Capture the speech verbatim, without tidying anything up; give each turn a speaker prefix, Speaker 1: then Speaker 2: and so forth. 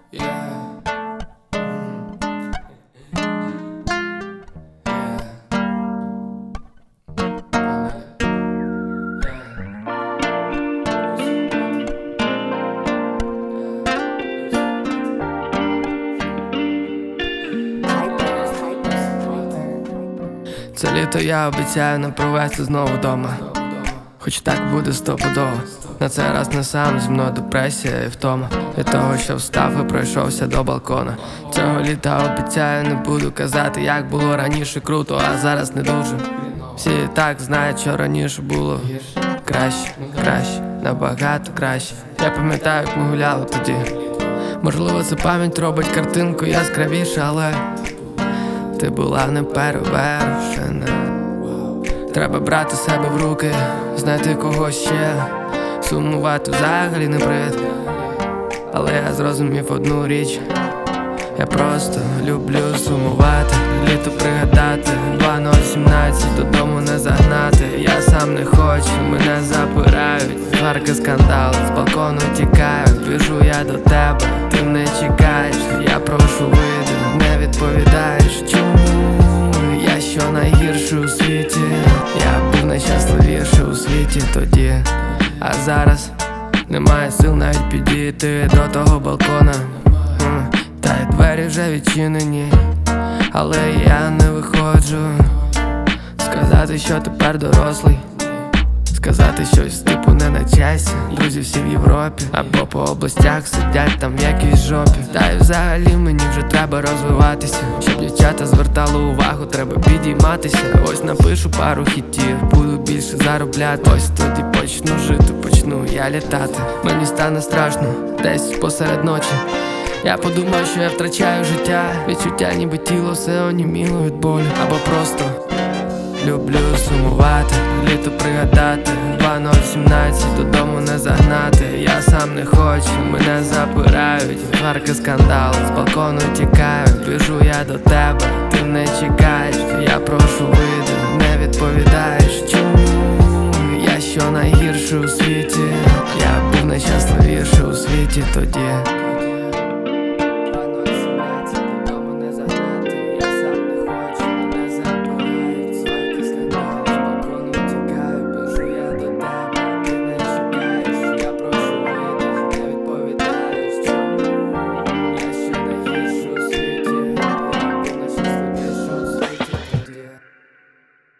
Speaker 1: Це літо я обіцяю не провести знову вдома, хоч так буде стопудово. На цей раз не сам, зі мною депресія і втома від того, що встав і пройшовся до балкона. Цього літа обіцяю не буду казати, як було раніше круто, а зараз не дуже. Всі і так знають, що раніше було краще, краще, набагато краще. Я пам'ятаю, як ми гуляли тоді. Можливо, це пам'ять робить картинку яскравіше, але ти була не перевершена. Треба брати себе в руки, знайти когось ще. Сумувати взагалі не привід. Але я зрозумів одну річ: я просто люблю сумувати. Літо пригадати, два нуль сімнадцять, додому не загнати. Я сам не хочу, мене запирають. Сварки, скандал, з балкону тікаю. Біжу я до тебе, ти не чекаєш. Я прошу, вийди, не відповідаєш. Чому я що найгірший у світі? Я був найщасливіший у світі тоді. А зараз немає сил навіть підійти до того балкона. Та й двері вже відчинені, але я не виходжу. Сказати, що тепер дорослий, сказати щось типу не на часі. Друзі всі в Європі або по областях сидять там в якійсь жопі. Та й взагалі мені вже треба розвиватися. Щоб дівчата звертали увагу, треба підійматися. Ось напишу пару хітів, буду більше заробляти. Ось тоді почну жити, почну я літати. Мені стане страшно десь посеред ночі. Я подумав, що я втрачаю життя. Відчуття, ніби тіло все оніміло від болю. Або просто люблю сумувати, літо пригадати, два нуль сімнадцять, додому не загнати. Я сам не хочу, мене запирають. Сварки, скандал, з балкону тікаю. Біжу я до тебе, ти не чекаєш. Я прошу, вийди, не відповідаєш. Чому я що найгірший у світі? Я був найщасливіший у світі тоді.